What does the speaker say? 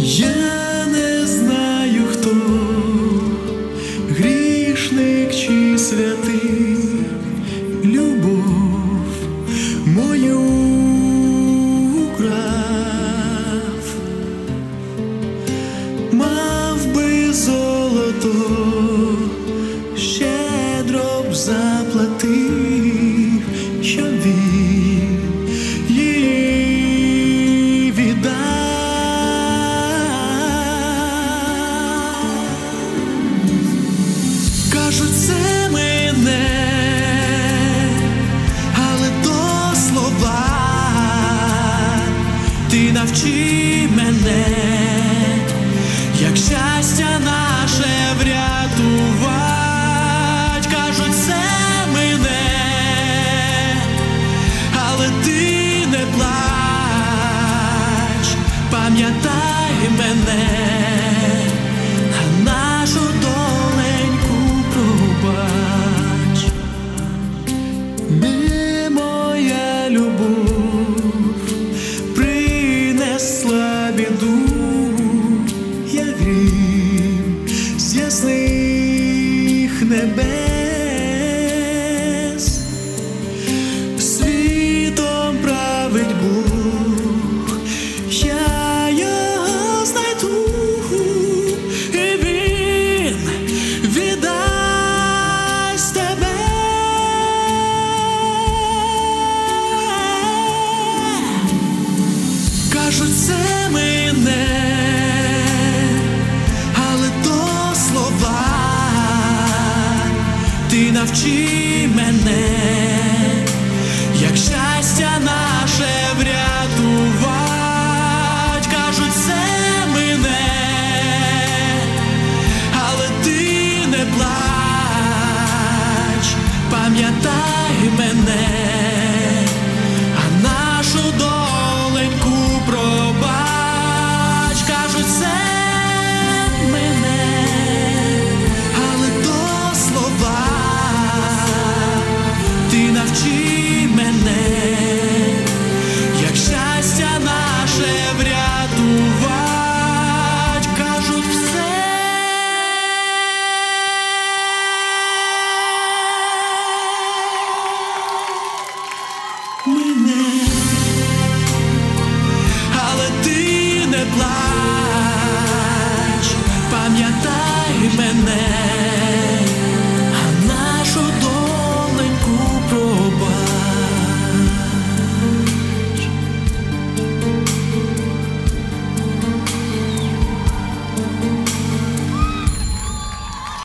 Я не знаю, хто грішник чи святий, любов мою украв, мав би золото, щедро б заплатив, щоб він її віддав. Кажуть, це мене, але то слова. Ти навчи мене, як щастя наше врятувать. Кажуть, це мене, але ти не плач, пам'ятай мене, а нашу доленьку пробач. Не моя любов принесла біду, я грім з ясних небес. Світом править Бог, я його знайду, і він віддасть тебе. Кажуть, це мене, але то слова. Ти навчи